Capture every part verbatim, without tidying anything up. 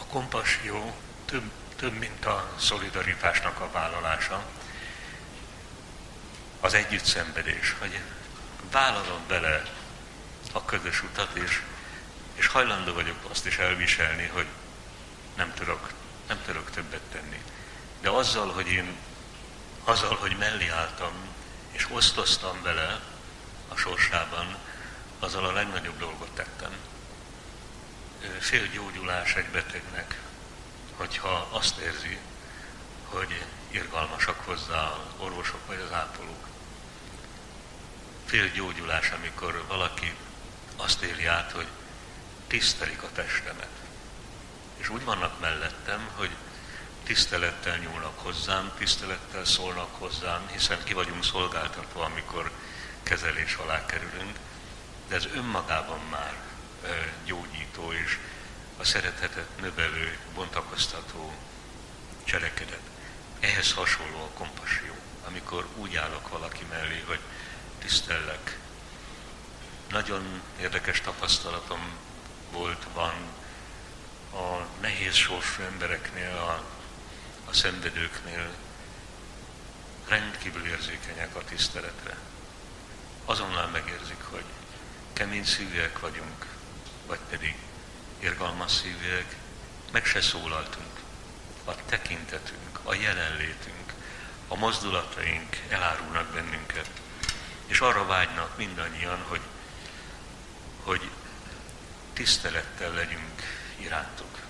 kompassió több, több, mint a szolidaritásnak a vállalása, az együtt szenvedés, hogy vállalom bele a közös utat, és, és hajlandó vagyok azt is elviselni, hogy nem tudok, nem tudok többet tenni. De azzal, hogy én, azzal, hogy mellé álltam, és osztoztam vele a sorsában, azzal a legnagyobb dolgot tettem. Félgyógyulás egy betegnek, hogyha azt érzi, hogy irgalmasak hozzá az orvosok vagy az ápolók. Félgyógyulás, amikor valaki azt éli át, hogy tisztelik a testemet. És úgy vannak mellettem, hogy tisztelettel nyúlnak hozzám, tisztelettel szólnak hozzám, hiszen ki vagyunk szolgáltatva, amikor kezelés alá kerülünk, de ez önmagában már gyógyító és a szeretetet növelő, bontakoztató cselekedet. Ehhez hasonló a kompassió, amikor úgy állok valaki mellé, hogy tisztellek. Nagyon érdekes tapasztalatom volt, van a nehéz sorsú embereknél, a, a szenvedőknél, rendkívül érzékenyek a tiszteletre. Azonnal megérzik, hogy kemény szívűek vagyunk, vagy pedig irgalmas szívűek, meg se szólaltunk. A tekintetünk, a jelenlétünk, a mozdulataink elárulnak bennünket, és arra vágynak mindannyian, hogy, hogy tisztelettel legyünk irántuk.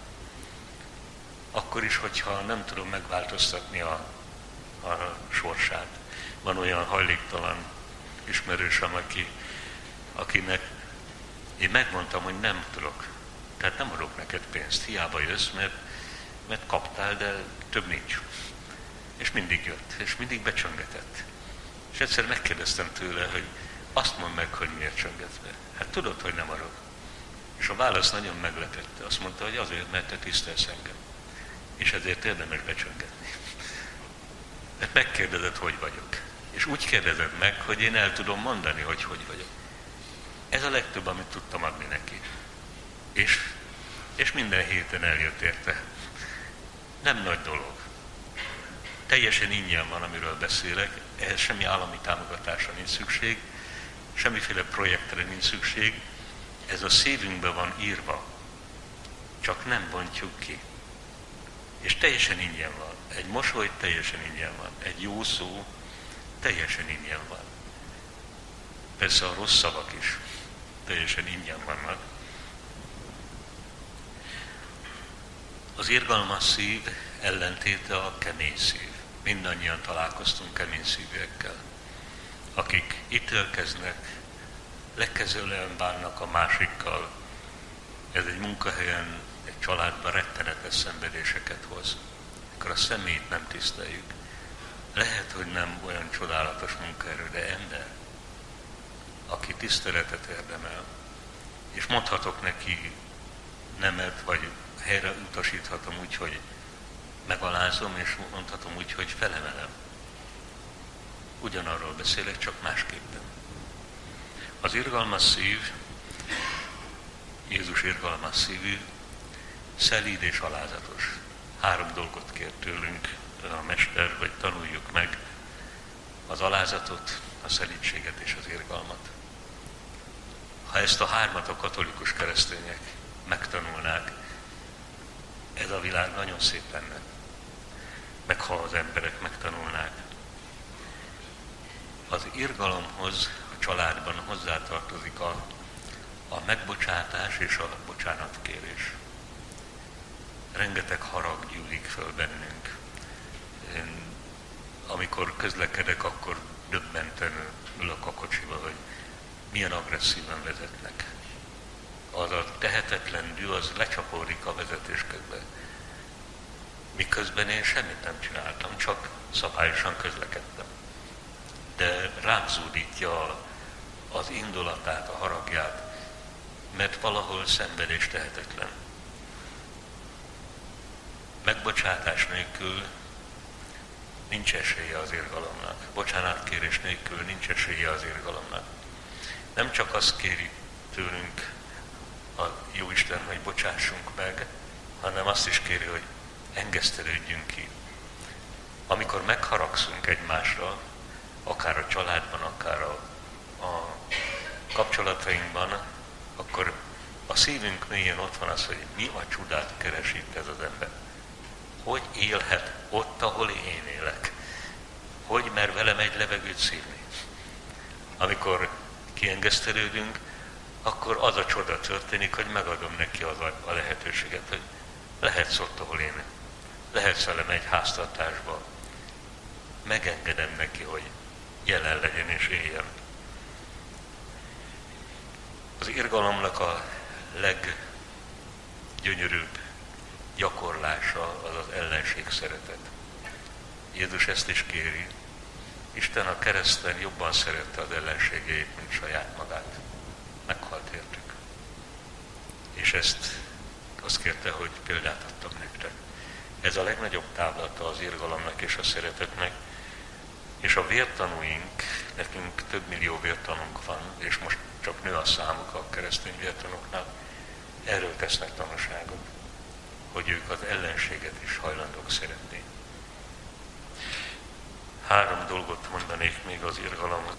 Akkor is, hogyha nem tudom megváltoztatni a, a sorsát. Van olyan hajléktalan ismerősöm, aki, akinek én megmondtam, hogy nem tudok. Tehát nem adok neked pénzt, hiába jössz, mert, mert kaptál, de több nincs. És mindig jött, és mindig becsöngetett. És egyszer megkérdeztem tőle, hogy azt mondd meg, hogy miért csöngetsz be. Hát tudod, hogy nem adok. És a válasz nagyon meglepette. Azt mondta, hogy azért, mert te tisztelsz engem. És ezért érdemes becsöngetni. Mert megkérdezed, hogy vagyok. És úgy kérdezed meg, hogy én el tudom mondani, hogy hogy vagyok. Ez a legtöbb, amit tudtam adni neki. És, és minden héten eljött érte. Nem nagy dolog. Teljesen ingyen van, amiről beszélek, ehhez semmi állami támogatásra nincs szükség, semmiféle projektre nincs szükség, ez a szívünkbe van írva, csak nem bontjuk ki. És teljesen ingyen van. Egy mosoly teljesen ingyen van. Egy jó szó teljesen ingyen van. Persze a rossz szavak is teljesen ingyen vannak. Az irgalmas szív ellentéte a kemény szív. Mindannyian találkoztunk kemény szívűekkel, akik ítélkeznek, lekezelően bánnak a másikkal. Ez egy munkahelyen, egy családban rettenetes szenvedéseket hoz. Akkor a személyt nem tiszteljük. Lehet, hogy nem olyan csodálatos munkaerő, de ember, aki tiszteletet érdemel, és mondhatok neki nemet, vagy helyre utasíthatom úgy, hogy megalázom, és mondhatom úgy, hogy felemelem. Ugyanarról beszélek, csak másképpen. Az irgalmas szív, Jézus irgalmas szívű, szelíd és alázatos. Három dolgot kér tőlünk a Mester, hogy tanuljuk meg: az alázatot, a szelídséget és az irgalmat. Ha ezt a hármat a katolikus keresztények megtanulnák, ez a világ nagyon szép lenne. Meg ha az emberek megtanulnák. Az irgalomhoz a családban hozzátartozik a, a megbocsátás és a bocsánatkérés. Rengeteg harag gyűlik föl bennünk. Én, amikor közlekedek, akkor döbbenten ülök a kocsiba, hogy milyen agresszíven vezetnek. Az a tehetetlen dű, az lecsapódik a vezetés közben. Miközben én semmit nem csináltam, csak szabályosan közlekedtem. De rám zúdítja az indulatát, a haragját, mert valahol szenvedés tehetetlen. Megbocsátás nélkül nincs esélye az irgalomnak. Bocsánatkérés nélkül nincs esélye az irgalomnak. Nem csak azt kéri tőlünk a Jóisten, hogy bocsássunk meg, hanem azt is kéri, hogy engesztelődjünk ki. Amikor megharagszunk egymásra, akár a családban, akár a, a kapcsolatainkban, akkor a szívünk mélyén ott van az, hogy mi a csodát keres itt ez az ember. Hogy élhet ott, ahol én élek? Hogy mer velem egy levegőt szívni? Amikor kiengesztelődünk, akkor az a csoda történik, hogy megadom neki az a lehetőséget, hogy lehetsz ott, ahol én. Lehetsz velem egy háztartásban. Megengedem neki, hogy jelen legyen és éljen. Az irgalomnak a leggyönyörűbb gyakorlása az az ellenség szeretet. Jézus ezt is kéri. Isten a kereszten jobban szerette az ellenségeit, mint saját magát. Meghalt értük. És ezt azt kérte, hogy példát adtam nektek. Ez a legnagyobb távlata az irgalomnak és a szeretetnek. És a vértanúink, nekünk több millió vértanunk van, és most csak nő a számuk a keresztény vértanúknál, erről tesznek tanúságot, hogy ők az ellenséget is hajlandók szeretni. Három dolgot mondanék még az irgalomhoz.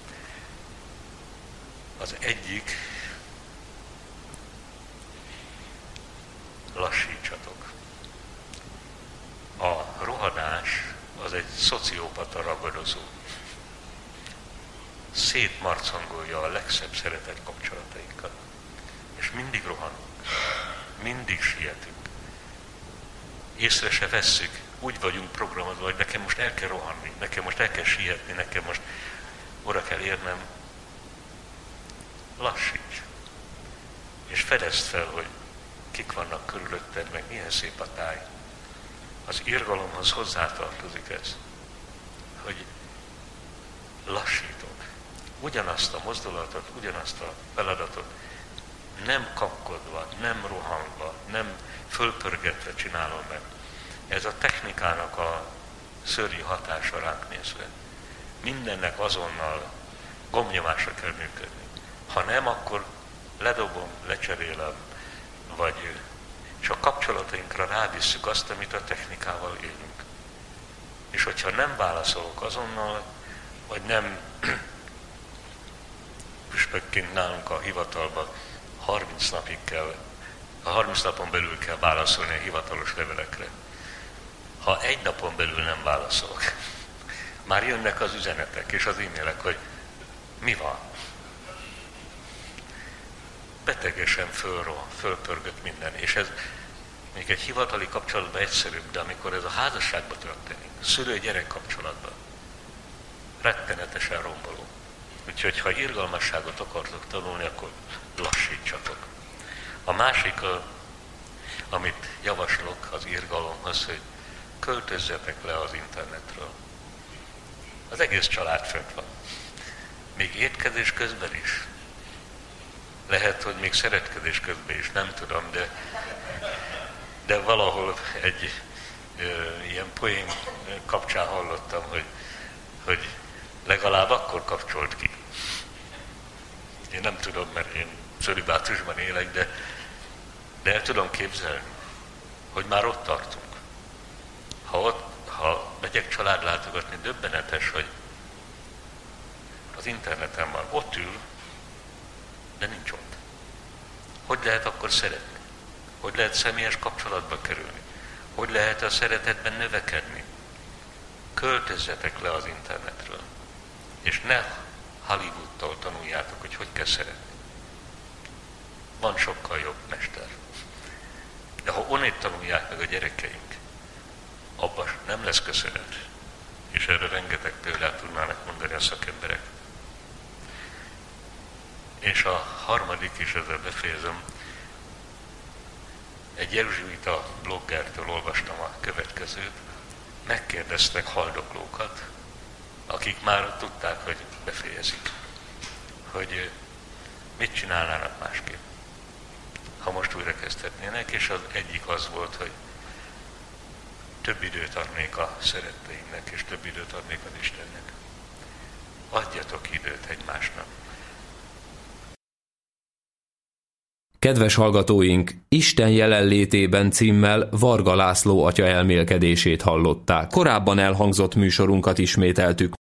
Az egyik, lassítsatok. A rohadás az egy szociopata ragadozó. Szétmarcangolja a legszebb szeretett kapcsolatainkat. És mindig rohanunk, mindig sietünk. Észre se vesszük, úgy vagyunk programozva, hogy nekem most el kell rohanni, nekem most el kell sietni, nekem most oda kell érnem. Lassíts, és fedezd fel, hogy kik vannak körülötted, meg milyen szép a táj. Az irgalomhoz hozzátartozik ez, hogy lassítok. Ugyanazt a mozdulatot, ugyanazt a feladatot nem kapkodva, nem rohanva, nem fölpörgetve csinálom meg. Ez a technikának a szörnyű hatása ránk nézve. Mindennek azonnal gombnyomásra kell működni. Ha nem, akkor ledobom, lecserélem, vagy és a kapcsolatainkra rávisszük azt, amit a technikával élünk. És hogyha nem válaszolok azonnal, vagy nem püspökként nálunk a hivatalban harminc napig kell, a harminc napon belül kell válaszolni a hivatalos levelekre. Ha egy napon belül nem válaszolok, már jönnek az üzenetek és az e-mailek, hogy mi van? Betegesen fölro, fölpörgött minden, és ez még egy hivatali kapcsolatban egyszerűbb, de amikor ez a házasságban történik, szülő-gyerek kapcsolatban, rettenetesen romboló. Úgyhogy ha irgalmasságot akartok tanulni, akkor lassítsatok. A másik, a, amit javaslok az irgalomhoz, hogy költözzetek le az internetről. Az egész család fönt van. Még étkezés közben is. Lehet, hogy még szeretkezés közben is, nem tudom, de, de valahol egy ö, ilyen poén kapcsán hallottam, hogy, hogy legalább akkor kapcsolt ki. Én nem tudom, mert én cölibátusban élek, de, de el tudom képzelni, hogy már ott tartunk. Ha, ott, ha megyek családlátogatni, döbbenetes, hogy az interneten van, ott ül, de nincs ott. Hogy lehet akkor szeretni? Hogy lehet személyes kapcsolatba kerülni? Hogy lehet a szeretetben növekedni? Költözzetek le az internetről. És ne Hollywoodtól tanuljátok, hogy hogy kell szeretni. Van sokkal jobb mester. De ha onnét tanulják meg a gyerekeink, abban nem lesz köszönet. És erre rengeteg példát tudnának mondani a szakemberek. És a harmadik is, ezzel befejezem, egy jezsuita bloggertől olvastam a következőt, megkérdeztek haldoklókat, akik már tudták, hogy befejezik, hogy mit csinálnának másképp, ha most újra kezdhetnének, és az egyik az volt, hogy több időt adnék a szeretteimnek, és több időt adnék az Istennek. Adjatok időt egymásnak. Kedves hallgatóink, Isten jelenlétében címmel Varga László atya elmélkedését hallották. Korábban elhangzott műsorunkat ismételtük.